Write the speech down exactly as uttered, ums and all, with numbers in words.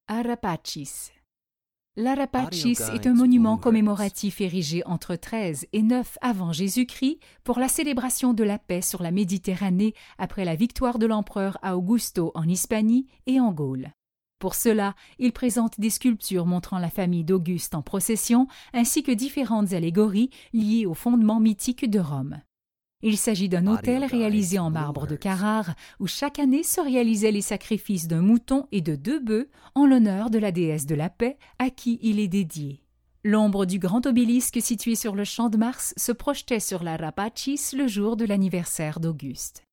Arapacis. L'Arapacis est un monument commémoratif érigé entre treize et neuf avant Jésus-Christ pour la célébration de la paix sur la Méditerranée après la victoire de l'empereur Augusto en Hispanie et en Gaule. Pour cela, il présente des sculptures montrant la famille d'Auguste en procession ainsi que différentes allégories liées aux fondements mythiques de Rome. Il s'agit d'un autel réalisé en marbre de Carrare où chaque année se réalisaient les sacrifices d'un mouton et de deux bœufs en l'honneur de la déesse de la paix à qui il est dédié. L'ombre du grand obélisque situé sur le champ de Mars se projetait sur l'Arapacis le jour de l'anniversaire d'Auguste.